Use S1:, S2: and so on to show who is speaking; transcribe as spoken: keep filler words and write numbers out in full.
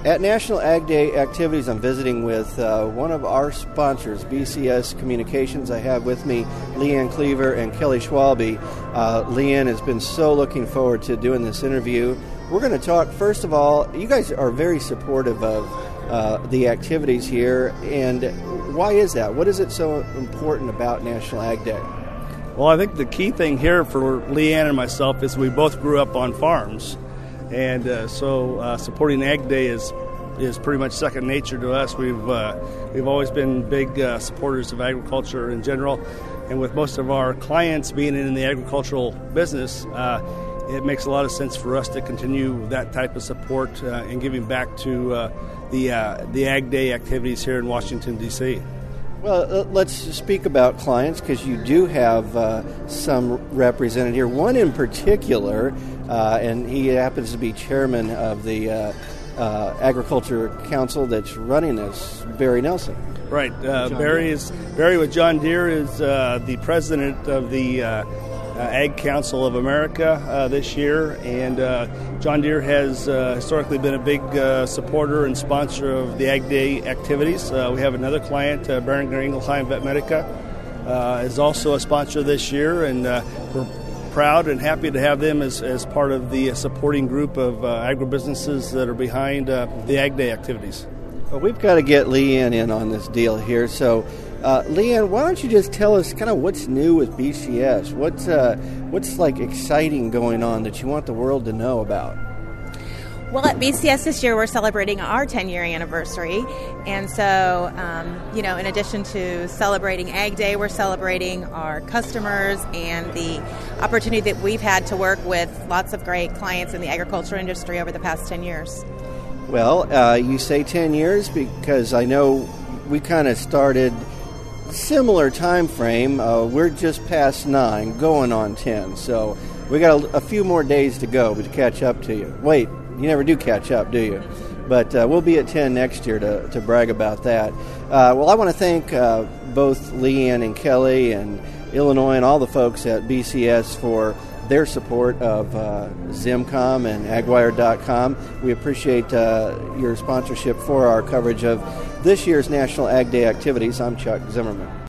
S1: At National Ag Day activities, I'm visiting with uh, one of our sponsors, B C S Communications. I have with me Leanne Cleaver and Kelly Schwalbe. Uh, Leanne has been so looking forward to doing this interview. We're going to talk, first of all, you guys are very supportive of uh, the activities here, and why is that? What is it so important about National Ag Day?
S2: Well, I think the key thing here for Leanne and myself is we both grew up on farms. And uh, so uh, supporting Ag Day is is pretty much second nature to us. We've uh, we've always been big uh, supporters of agriculture in general, and with most of our clients being in the agricultural business, uh, it makes a lot of sense for us to continue that type of support uh, and giving back to uh, the uh, the Ag Day activities here in Washington, D C
S1: Well, let's speak about clients, because you do have uh, some represented here. One in particular, uh, and he happens to be chairman of the uh, uh, Agriculture Council that's running this, Barry Nelson.
S2: Right. Uh, Barry is Barry with John Deere is uh, the president of the uh, uh, Ag Council of America uh, this year, and uh, John Deere has uh, historically been a big uh, supporter and sponsor of the Ag Day activities. Uh, we have another client, uh, Boehringer Ingelheim Vetmedica, uh, is also a sponsor this year, and uh, we're proud and happy to have them as, as part of the supporting group of uh, agribusinesses that are behind uh, the Ag Day activities.
S1: Well, we've got to get Leanne in on this deal here. So, uh, Leanne, why don't you just tell us kind of what's new with B C S? What's uh, what's like exciting going on that you want the world to know about?
S3: Well, at B C S this year, we're celebrating our ten-year anniversary. And so, um, you know, in addition to celebrating Ag Day, we're celebrating our customers and the opportunity that we've had to work with lots of great clients in the agriculture industry over the past ten years.
S1: Well, uh, you say ten years because I know we kind of started similar time frame. Uh, we're just past nine, going on ten. So we got a, a few more days to go to catch up to you. Wait. You never do catch up, do you? But uh, we'll be at ten next year to, to brag about that. Uh, well, I want to thank uh, both Leanne and Kelly and Illinois and all the folks at B C S for their support of uh, Zimcom and Agwire dot com. We appreciate uh, your sponsorship for our coverage of this year's National Ag Day activities. I'm Chuck Zimmerman.